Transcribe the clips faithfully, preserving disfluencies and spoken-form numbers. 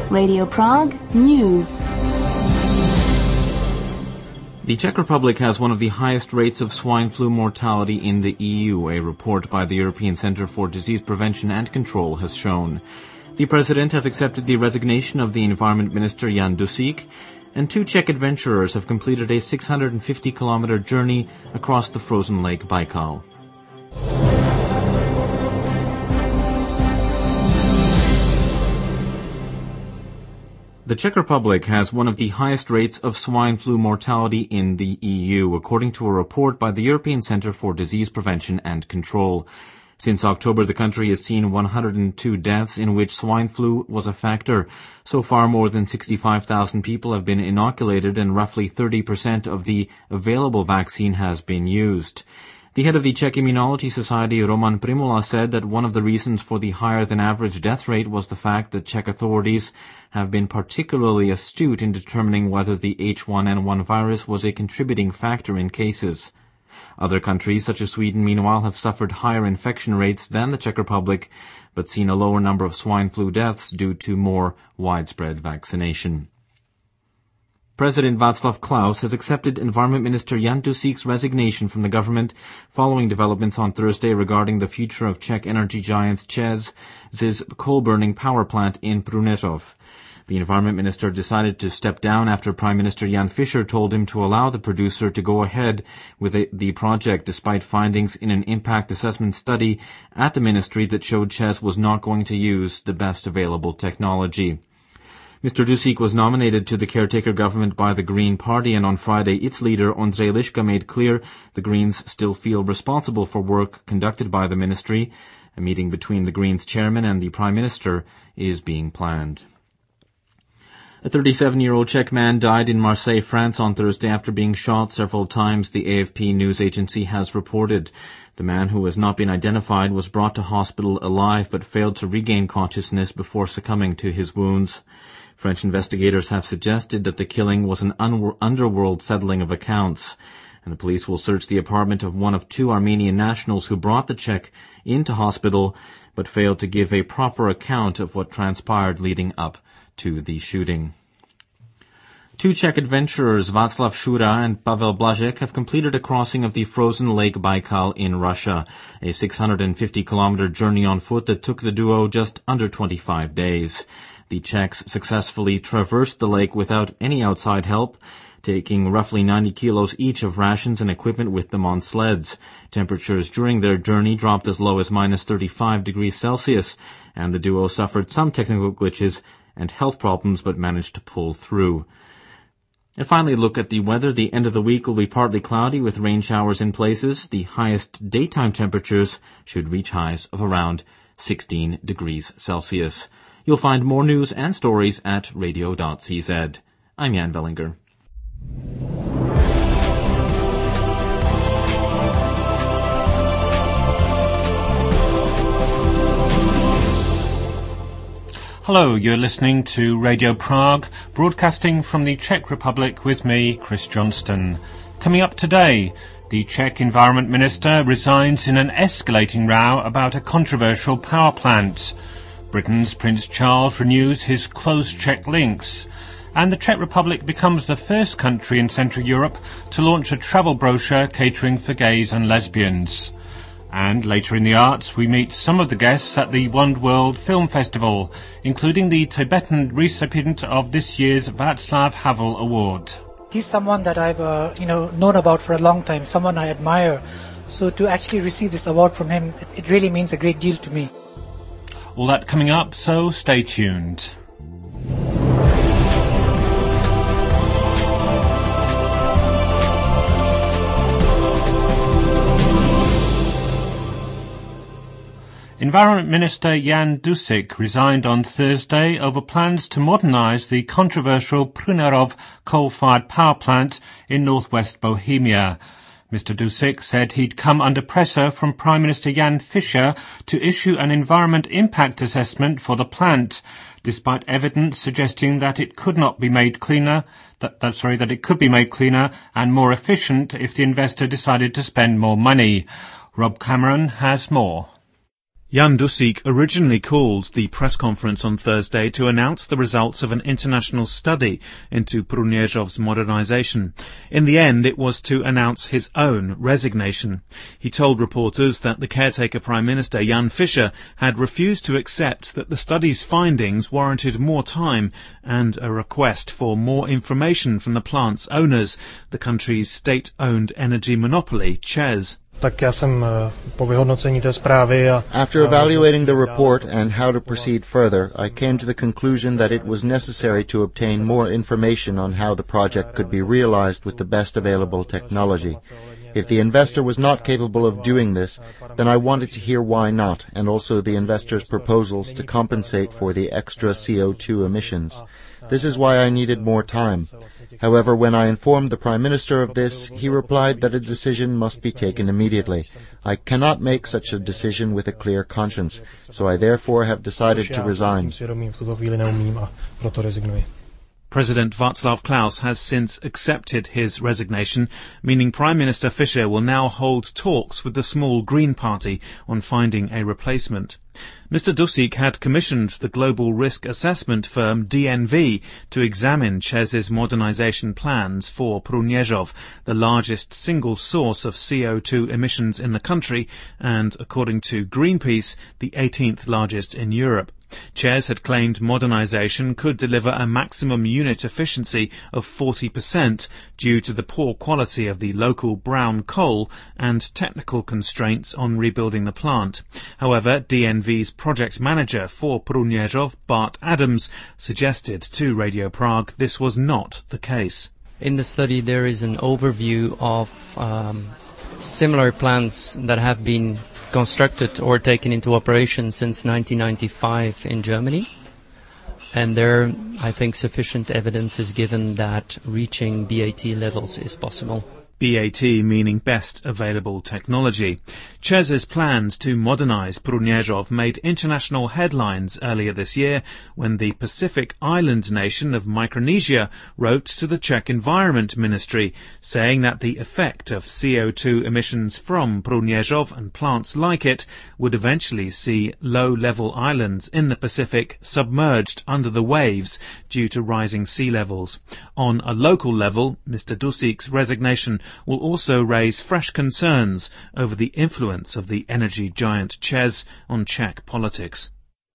Radio Prague News. The Czech Republic has one of the highest rates of swine flu mortality in the E U, a report by the European Centre for Disease Prevention and Control has shown. The President has accepted the resignation of the Environment Minister Jan Dusík, and two Czech adventurers have completed a six hundred fifty kilometer journey across the frozen lake Baikal. The Czech Republic has one of the highest rates of swine flu mortality in the E U, according to a report by the European Centre for Disease Prevention and Control. Since October, the country has seen one hundred two deaths in which swine flu was a factor. So far, more than sixty-five thousand people have been inoculated and roughly thirty percent of the available vaccine has been used. The head of the Czech Immunology Society, Roman Primula, said that one of the reasons for the higher-than-average death rate was the fact that Czech authorities have been particularly astute in determining whether the H one N one virus was a contributing factor in cases. Other countries, such as Sweden, meanwhile, have suffered higher infection rates than the Czech Republic, but seen a lower number of swine flu deaths due to more widespread vaccination. President Václav Klaus has accepted Environment Minister Jan Dusík's resignation from the government following developments on Thursday regarding the future of Czech energy giant ČEZ's coal-burning power plant in Pruneřov. The Environment Minister decided to step down after Prime Minister Jan Fischer told him to allow the producer to go ahead with the project despite findings in an impact assessment study at the ministry that showed ČEZ was not going to use the best available technology. Mister Dusík was nominated to the caretaker government by the Green Party, and on Friday its leader, Ondřej Liška, made clear the Greens still feel responsible for work conducted by the ministry. A meeting between the Greens chairman and the Prime Minister is being planned. A thirty-seven-year-old Czech man died in Marseille, France on Thursday after being shot several times, the A F P news agency has reported. The man, who has not been identified, was brought to hospital alive but failed to regain consciousness before succumbing to his wounds. French investigators have suggested that the killing was an un- underworld settling of accounts, and the police will search the apartment of one of two Armenian nationals who brought the Czech into hospital but failed to give a proper account of what transpired leading up to the shooting. Two Czech adventurers, Václav Šura and Pavel Blažek, have completed a crossing of the frozen lake Baikal in Russia, a six hundred fifty kilometer journey on foot that took the duo just under twenty-five days. The Czechs successfully traversed the lake without any outside help, taking roughly ninety kilos each of rations and equipment with them on sleds. Temperatures during their journey dropped as low as minus thirty-five degrees Celsius, and the duo suffered some technical glitches and health problems but managed to pull through. And finally, look at the weather. The end of the week will be partly cloudy with rain showers in places. The highest daytime temperatures should reach highs of around sixteen degrees Celsius. You'll find more news and stories at radio dot c z. I'm Jan Bellinger. Hello, you're listening to Radio Prague, broadcasting from the Czech Republic with me, Chris Johnston. Coming up today, the Czech Environment Minister resigns in an escalating row about a controversial power plant. Britain's Prince Charles renews his close Czech links. And the Czech Republic becomes the first country in Central Europe to launch a travel brochure catering for gays and lesbians. And later in the arts, we meet some of the guests at the One World Film Festival, including the Tibetan recipient of this year's Václav Havel Award. He's someone that I've uh, you know, known about for a long time, someone I admire. So to actually receive this award from him, it, it really means a great deal to me. All that coming up, so stay tuned. Environment Minister Jan Dusík resigned on Thursday over plans to modernise the controversial Pruneřov coal-fired power plant in northwest Bohemia. Mister Dusík said he'd come under pressure from Prime Minister Jan Fischer to issue an environment impact assessment for the plant, despite evidence suggesting that it could not be made cleaner, that, that sorry, that it could be made cleaner and more efficient if the investor decided to spend more money. Rob Cameron has more. Jan Dusík originally called the press conference on Thursday to announce the results of an international study into Průměřov's modernization. In the end, it was to announce his own resignation. He told reporters that the caretaker Prime Minister Jan Fischer had refused to accept that the study's findings warranted more time and a request for more information from the plant's owners, the country's state-owned energy monopoly, ČEZ. After evaluating the report and how to proceed further, I came to the conclusion that it was necessary to obtain more information on how the project could be realized with the best available technology. If the investor was not capable of doing this, then I wanted to hear why not, and also the investor's proposals to compensate for the extra C O two emissions. This is why I needed more time. However, when I informed the Prime Minister of this, he replied that a decision must be taken immediately. I cannot make such a decision with a clear conscience, so I therefore have decided to resign. President Václav Klaus has since accepted his resignation, meaning Prime Minister Fischer will now hold talks with the small Green Party on finding a replacement. Mister Dusík had commissioned the global risk assessment firm D N V to examine ČEZ's modernization plans for Průměřov, the largest single source of C O two emissions in the country and, according to Greenpeace, the eighteenth largest in Europe. ČEZ had claimed modernization could deliver a maximum unit efficiency of forty percent due to the poor quality of the local brown coal and technical constraints on rebuilding the plant. However, D N V's project manager for Průměřov, Bart Adams, suggested to Radio Prague this was not the case. In the study there is an overview of um, similar plants that have been constructed or taken into operation since nineteen ninety-five in Germany. And there, I think, sufficient evidence is given that reaching B A T levels is possible. B A T meaning best available technology. ČEZ's plans to modernize Průměřov made international headlines earlier this year when the Pacific island nation of Micronesia wrote to the Czech Environment Ministry saying that the effect of C O two emissions from Průměřov and plants like it would eventually see low-level islands in the Pacific submerged under the waves due to rising sea levels. On a local level, Mister Dusík's resignation will also raise fresh concerns over the influence of the energy giant ČEZ on Czech politics.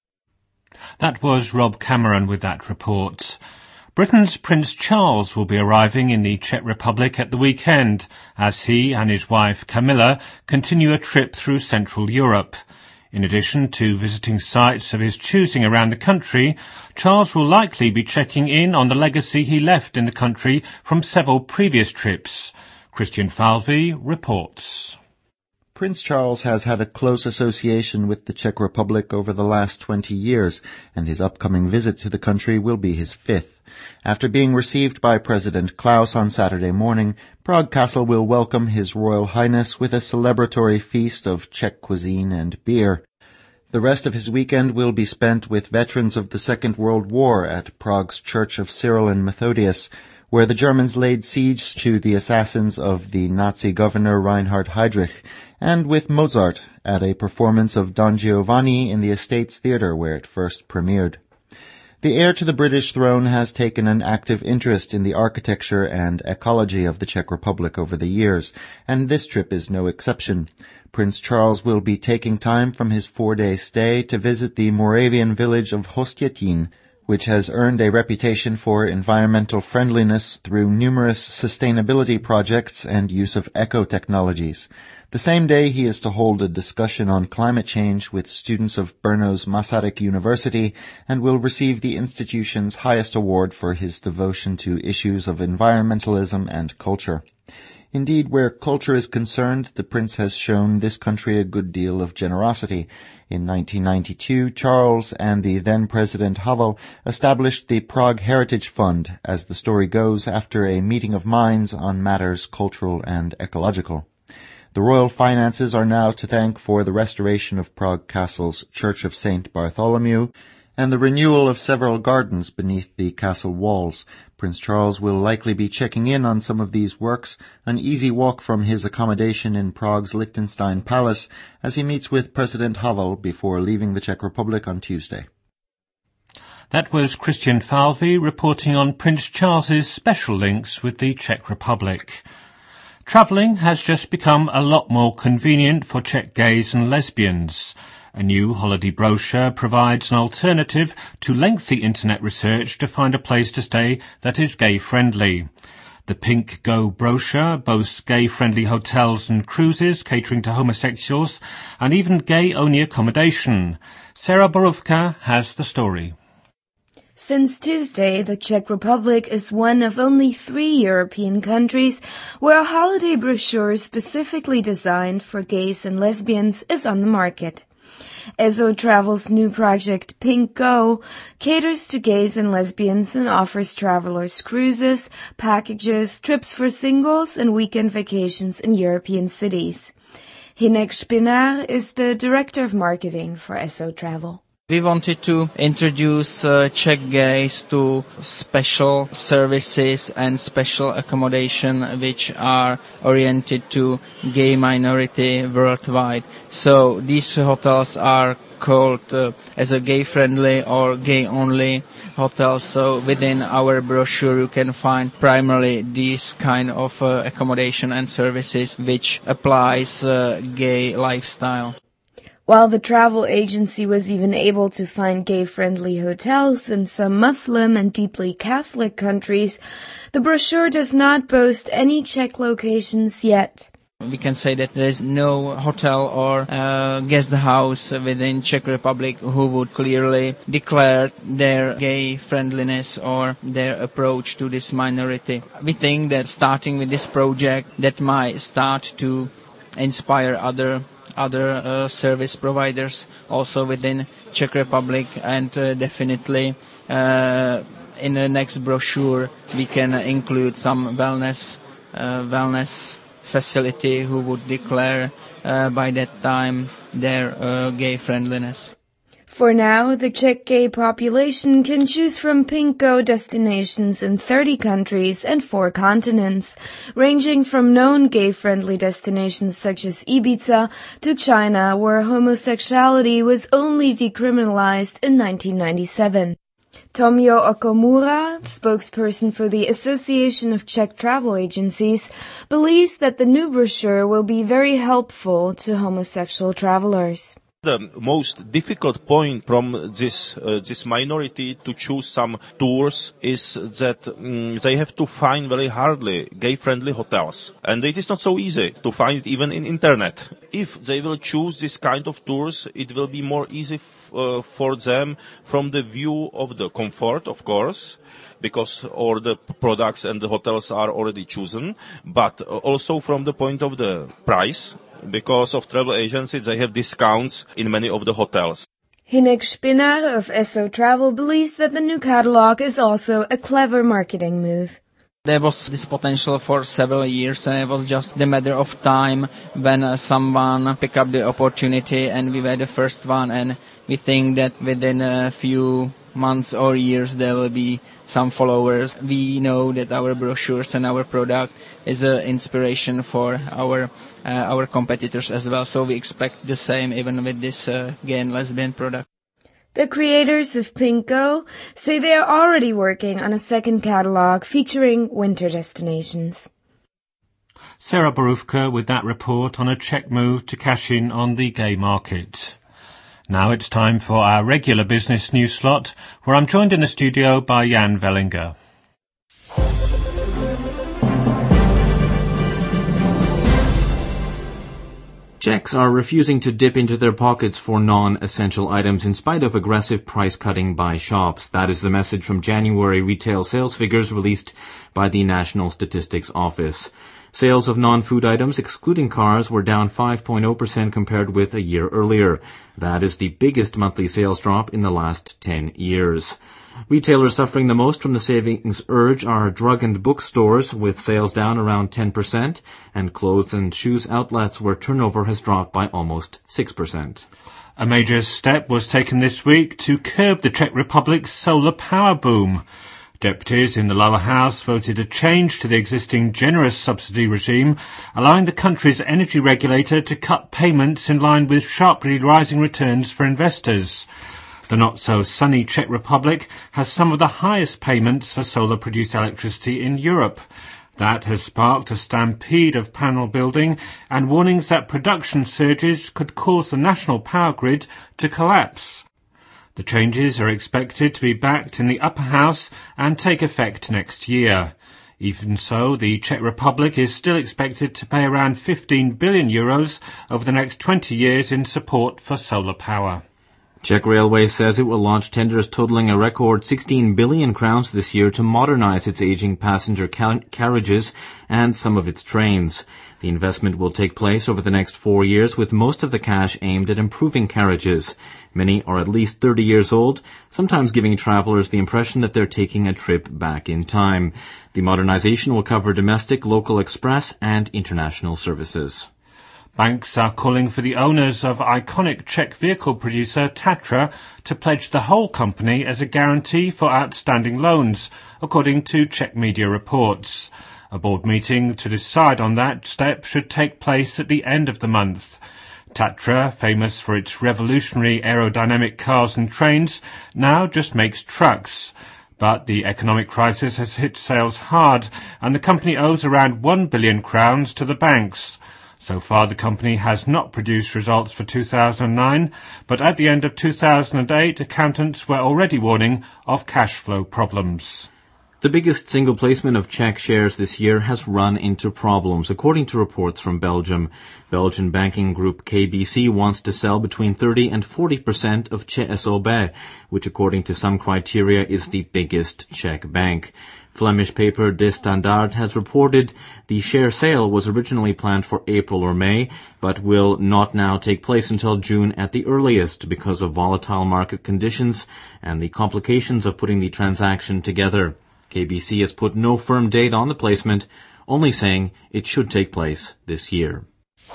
That was Rob Cameron with that report. Britain's Prince Charles will be arriving in the Czech Republic at the weekend as he and his wife Camilla continue a trip through Central Europe. In addition to visiting sites of his choosing around the country, Charles will likely be checking in on the legacy he left in the country from several previous trips. Christian Falvey reports. Prince Charles has had a close association with the Czech Republic over the last twenty years, and his upcoming visit to the country will be his fifth. After being received by President Klaus on Saturday morning, Prague Castle will welcome His Royal Highness with a celebratory feast of Czech cuisine and beer. The rest of his weekend will be spent with veterans of the Second World War at Prague's Church of Cyril and Methodius, where the Germans laid siege to the assassins of the Nazi governor Reinhard Heydrich, and with Mozart at a performance of Don Giovanni in the Estates Theatre where it first premiered. The heir to the British throne has taken an active interest in the architecture and ecology of the Czech Republic over the years, and this trip is no exception. Prince Charles will be taking time from his four-day stay to visit the Moravian village of Hostětín, which has earned a reputation for environmental friendliness through numerous sustainability projects and use of eco-technologies. The same day he is to hold a discussion on climate change with students of Brno's Masaryk University and will receive the institution's highest award for his devotion to issues of environmentalism and culture. Indeed, where culture is concerned, the prince has shown this country a good deal of generosity. In nineteen ninety-two, Charles and the then-President Havel established the Prague Heritage Fund, as the story goes, after a meeting of minds on matters cultural and ecological. The royal finances are now to thank for the restoration of Prague Castle's Church of Saint Bartholomew, and the renewal of several gardens beneath the castle walls. Prince Charles will likely be checking in on some of these works, an easy walk from his accommodation in Prague's Liechtenstein Palace, as he meets with President Havel before leaving the Czech Republic on Tuesday. That was Christian Falvey reporting on Prince Charles's special links with the Czech Republic. Travelling has just become a lot more convenient for Czech gays and lesbians. A new holiday brochure provides an alternative to lengthy internet research to find a place to stay that is gay-friendly. The Pink Go brochure boasts gay-friendly hotels and cruises catering to homosexuals and even gay-only accommodation. Sarah Borówka has the story. Since Tuesday, the Czech Republic is one of only three European countries where a holiday brochure specifically designed for gays and lesbians is on the market. Esso Travel's new project, Pink Go, caters to gays and lesbians and offers travelers cruises, packages, trips for singles, and weekend vacations in European cities. Hinek Špinár is the director of marketing for Esso Travel. We wanted to introduce uh, Czech gays to special services and special accommodation which are oriented to gay minority worldwide. So these hotels are called uh, as a gay-friendly or gay-only hotels. So within our brochure you can find primarily these kind of uh, accommodation and services which applies uh, gay lifestyle. While the travel agency was even able to find gay-friendly hotels in some Muslim and deeply Catholic countries, the brochure does not boast any Czech locations yet. We can say that there is no hotel or uh, guest house within Czech Republic who would clearly declare their gay friendliness or their approach to this minority. We think that starting with this project that might start to inspire other other uh, service providers also within Czech Republic, and uh, definitely uh, in the next brochure we can include some wellness uh, wellness facility who would declare uh, by that time their uh, gay friendliness. For now, the Czech gay population can choose from Pink Go destinations in thirty countries and four continents, ranging from known gay-friendly destinations such as Ibiza to China, where homosexuality was only decriminalized in nineteen ninety-seven. Tomio Okomura, spokesperson for the Association of Czech Travel Agencies, believes that the new brochure will be very helpful to homosexual travelers. The most difficult point from this uh, this minority to choose some tours is that um, they have to find very hardly gay-friendly hotels, and it is not so easy to find it even in internet. If they will choose this kind of tours, it will be more easy f- uh, for them from the view of the comfort, of course, because all the products and the hotels are already chosen, but also from the point of the price. Because of travel agencies, they have discounts in many of the hotels. Hinek Špinár of Esso Travel believes that the new catalog is also a clever marketing move. There was this potential for several years, and it was just the matter of time when uh, someone picked up the opportunity, and we were the first one, and we think that within a few months or years there will be some followers. We know that our brochures and our product is an inspiration for our uh, our competitors as well, so we expect the same even with this uh, gay and lesbian product. The creators of Pink Go say they are already working on a second catalog featuring winter destinations. Sarah Borówka with that report on a Czech move to cash in on the gay market. Now it's time for our regular business news slot, where I'm joined in the studio by Jan Vellinger. Czechs are refusing to dip into their pockets for non-essential items in spite of aggressive price cutting by shops. That is the message from January retail sales figures released by the National Statistics Office. Sales of non-food items, excluding cars, were down five point zero percent compared with a year earlier. That is the biggest monthly sales drop in the last ten years. Retailers suffering the most from the savings urge are drug and bookstores, with sales down around ten percent, and clothes and shoes outlets where turnover has dropped by almost six percent. A major step was taken this week to curb the Czech Republic's solar power boom. Deputies in the lower house voted a change to the existing generous subsidy regime, allowing the country's energy regulator to cut payments in line with sharply rising returns for investors. The not-so-sunny Czech Republic has some of the highest payments for solar-produced electricity in Europe. That has sparked a stampede of panel building and warnings that production surges could cause the national power grid to collapse. The changes are expected to be backed in the upper house and take effect next year. Even so, the Czech Republic is still expected to pay around fifteen billion euros over the next twenty years in support for solar power. Czech Railway says it will launch tenders totaling a record sixteen billion crowns this year to modernize its aging passenger car- carriages and some of its trains. The investment will take place over the next four years, with most of the cash aimed at improving carriages. Many are at least thirty years old, sometimes giving travelers the impression that they're taking a trip back in time. The modernization will cover domestic, local express, and international services. Banks are calling for the owners of iconic Czech vehicle producer Tatra to pledge the whole company as a guarantee for outstanding loans, according to Czech media reports. A board meeting to decide on that step should take place at the end of the month. Tatra, famous for its revolutionary aerodynamic cars and trains, now just makes trucks. But the economic crisis has hit sales hard, and the company owes around one billion crowns to the banks. So far, the company has not produced results for two thousand nine, but at the end of two thousand eight, accountants were already warning of cash flow problems. The biggest single placement of Czech shares this year has run into problems, according to reports from Belgium. Belgian banking group K B C wants to sell between thirty and forty percent of Č S O B, which according to some criteria is the biggest Czech bank. Flemish paper De Standaard has reported the share sale was originally planned for April or May, but will not now take place until June at the earliest because of volatile market conditions and the complications of putting the transaction together. K B C has put no firm date on the placement, only saying it should take place this year.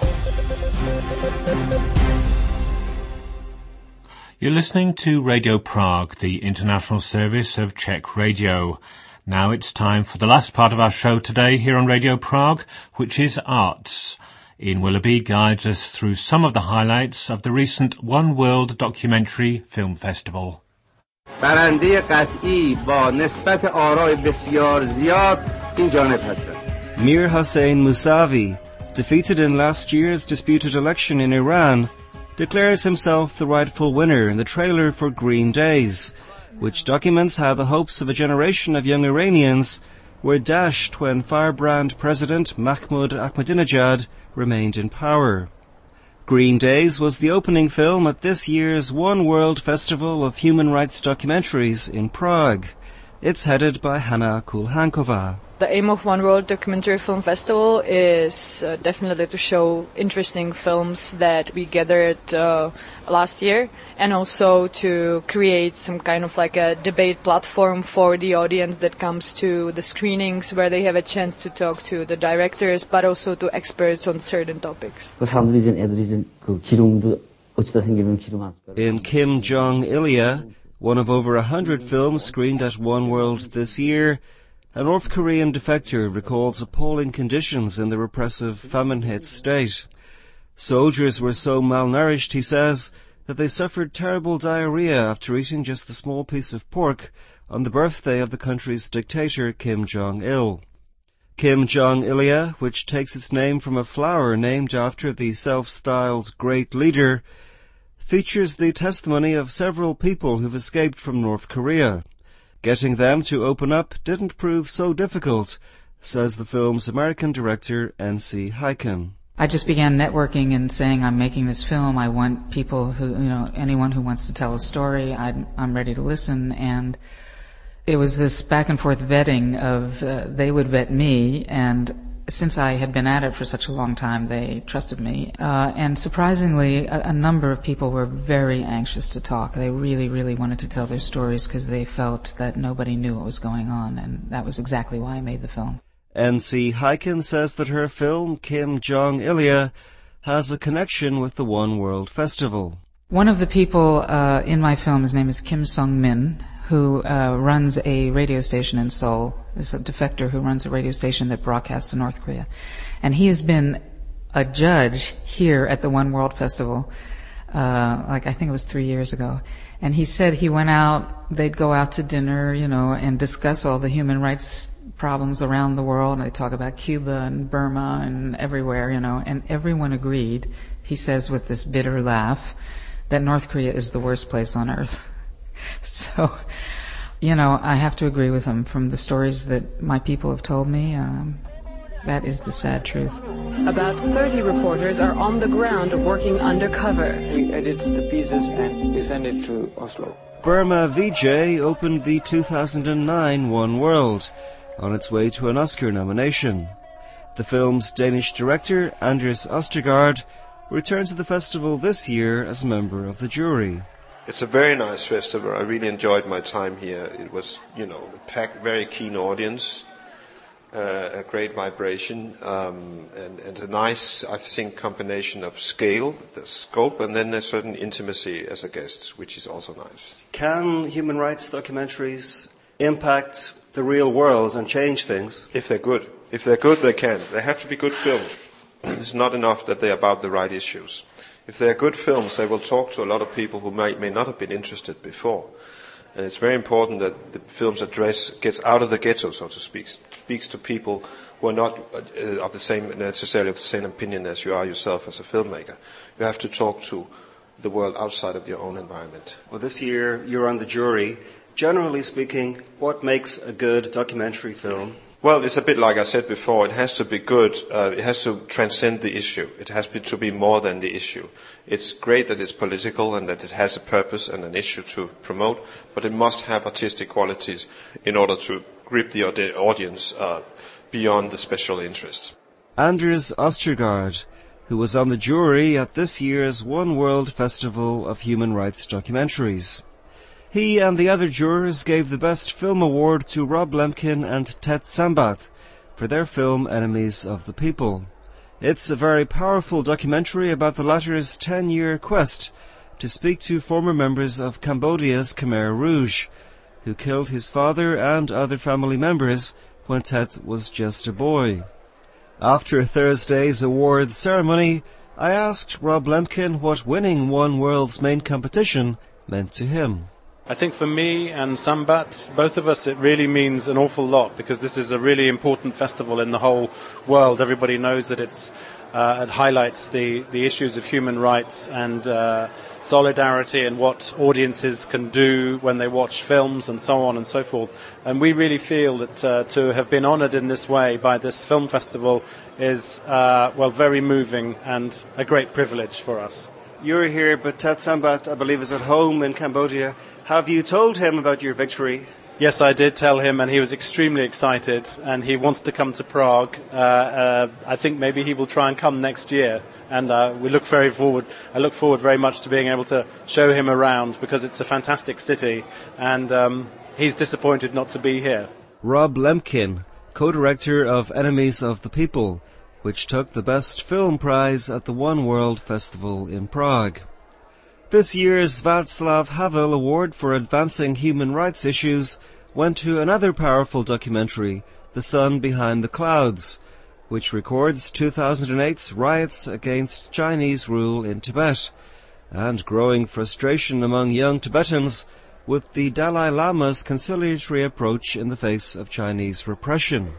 You're listening to Radio Prague, the international service of Czech radio. Now it's time for the last part of our show today here on Radio Prague, which is arts. Ian Willoughby guides us through some of the highlights of the recent One World Documentary Film Festival. برنده قطعی با نسبت آرای بسیار زیاد این جانب هستند. Mir Hossein Mousavi, defeated in last year's disputed election in Iran, declares himself the rightful winner in the trailer for Green Days, which documents how the hopes of a generation of young Iranians were dashed when firebrand President Mahmoud Ahmadinejad remained in power. Green Days was the opening film at this year's One World Festival of Human Rights Documentaries in Prague. It's headed by Hanna Kulhankova. The aim of One World Documentary Film Festival is uh, definitely to show interesting films that we gathered uh, last year, and also to create some kind of like a debate platform for the audience that comes to the screenings, where they have a chance to talk to the directors but also to experts on certain topics. In Kim Jong-ilya, one of over a hundred films screened at One World this year, a North Korean defector recalls appalling conditions in the repressive famine-hit state. Soldiers were so malnourished, he says, that they suffered terrible diarrhea after eating just a small piece of pork on the birthday of the country's dictator Kim Jong-il. Kim Jong-ilya, which takes its name from a flower named after the self-styled great leader, features the testimony of several people who've escaped from North Korea. Getting them to open up didn't prove so difficult, says the film's American director, N C Hyken. I just began networking and saying, I'm making this film, I want people who, you know, anyone who wants to tell a story, I'm, I'm ready to listen, and it was this back and forth vetting of, uh, they would vet me, and since I had been at it for such a long time, they trusted me. Uh, and surprisingly, a, a number of people were very anxious to talk. They really, really wanted to tell their stories because they felt that nobody knew what was going on, and that was exactly why I made the film. N C Hyken says that her film, Kim Jong-ilya, has a connection with the One World Festival. One of the people uh, in my film, his name is Kim Sung-min, who uh, runs a radio station in Seoul. Is a defector who runs a radio station that broadcasts to North Korea. And he has been a judge here at the One World Festival, uh, like I think it was three years ago. And he said he went out, they'd go out to dinner, you know, and discuss all the human rights problems around the world. And they talk about Cuba and Burma and everywhere, you know, and everyone agreed, he says with this bitter laugh, that North Korea is the worst place on earth. So, you know, I have to agree with him. From the stories that my people have told me, um, that is the sad truth. About thirty reporters are on the ground working undercover. We edit the pieces and we send it to Oslo. Burma V J opened the two thousand nine One World, on its way to an Oscar nomination. The film's Danish director, Anders Østergaard, returned to the festival this year as a member of the jury. It's a very nice festival. I really enjoyed my time here. It was, you know, a packed, very keen audience, uh, a great vibration, um, and, and a nice, I think, combination of scale, the scope, and then a certain intimacy as a guest, which is also nice. Can human rights documentaries impact the real world and change things? If they're good. If they're good, they can. They have to be good films. It's not enough that they're about the right issues. If they're good films, they will talk to a lot of people who may, may not have been interested before. And it's very important that the films address, gets out of the ghetto, so to speak, speaks to people who are not uh, of the same, necessarily of the same opinion as you are yourself as a filmmaker. You have to talk to the world outside of your own environment. Well, this year you're on the jury. Generally speaking, what makes a good documentary film? Well, it's a bit like I said before. It has to be good. Uh, it has to transcend the issue. It has to be more than the issue. It's great that it's political and that it has a purpose and an issue to promote, but it must have artistic qualities in order to grip the audience uh, beyond the special interest. Anders Østergaard, who was on the jury at this year's One World Festival of Human Rights Documentaries. He and the other jurors gave the Best Film Award to Rob Lemkin and Tet Sambat for their film Enemies of the People. It's a very powerful documentary about the latter's ten-year quest to speak to former members of Cambodia's Khmer Rouge, who killed his father and other family members when Tet was just a boy. After Thursday's awards ceremony, I asked Rob Lemkin what winning One World's main competition meant to him. I think for me and Sambat, both of us, it really means an awful lot because this is a really important festival in the whole world. Everybody knows that it's uh, it highlights the, the issues of human rights and uh, solidarity and what audiences can do when they watch films and so on and so forth. And we really feel that uh, to have been honoured in this way by this film festival is, uh, well, very moving and a great privilege for us. You're here, but Tet Sambat, I believe, is at home in Cambodia. Have you told him about your victory? Yes, I did tell him, and he was extremely excited, and he wants to come to Prague. Uh, uh, I think maybe he will try and come next year, and uh, we look very forward. I look forward very much to being able to show him around because it's a fantastic city, and um, he's disappointed not to be here. Rob Lemkin, co-director of Enemies of the People, which took the Best Film Prize at the One World Festival in Prague. This year's Václav Havel Award for Advancing Human Rights Issues went to another powerful documentary, The Sun Behind the Clouds, which records two thousand eight's riots against Chinese rule in Tibet, and growing frustration among young Tibetans with the Dalai Lama's conciliatory approach in the face of Chinese repression.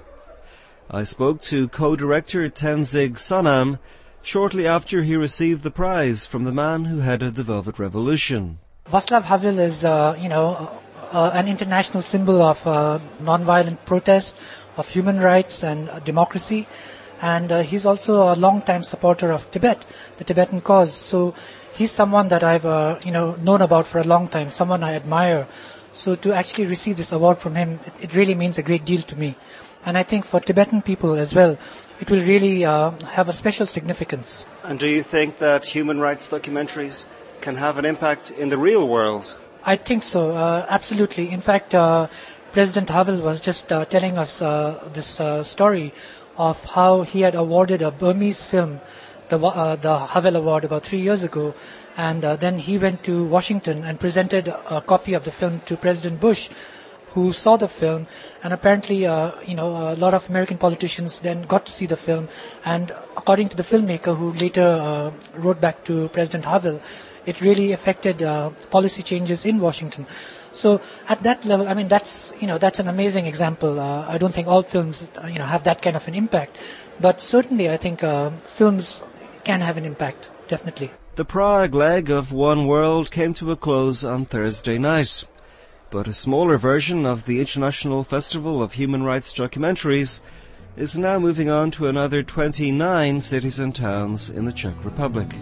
I spoke to co-director Tenzing Sonam shortly after he received the prize from the man who headed the Velvet Revolution. Václav Havel is, uh, you know, uh, an international symbol of uh, non-violent protest, of human rights and uh, democracy, and uh, he's also a long-time supporter of Tibet, the Tibetan cause. So he's someone that I've, uh, you know, known about for a long time, someone I admire. So to actually receive this award from him, it, it really means a great deal to me. And I think for Tibetan people as well, it will really uh, have a special significance. And do you think that human rights documentaries can have an impact in the real world? I think so, uh, absolutely. In fact, uh, President Havel was just uh, telling us uh, this uh, story of how he had awarded a Burmese film the uh, the Havel Award about three years ago, and uh, then he went to Washington and presented a copy of the film to President Bush, who saw the film, and apparently, uh, you know, a lot of American politicians then got to see the film, and according to the filmmaker, who later uh, wrote back to President Havel, it really affected uh, policy changes in Washington. So at that level, I mean, that's, you know, that's an amazing example. Uh, I don't think all films, uh, you know, have that kind of an impact, but certainly I think uh, films can have an impact, definitely. The Prague leg of One World came to a close on Thursday night, but a smaller version of the International Festival of Human Rights Documentaries is now moving on to another twenty-nine cities and towns in the Czech Republic.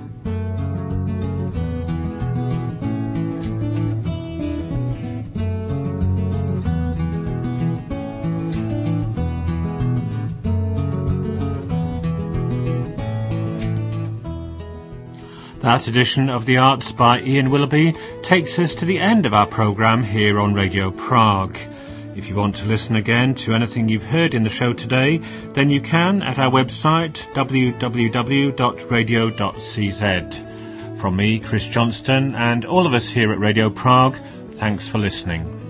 That edition of The Arts by Ian Willoughby takes us to the end of our programme here on Radio Prague. If you want to listen again to anything you've heard in the show today, then you can at our website w w w dot radio dot c z. From me, Chris Johnston, and all of us here at Radio Prague, thanks for listening.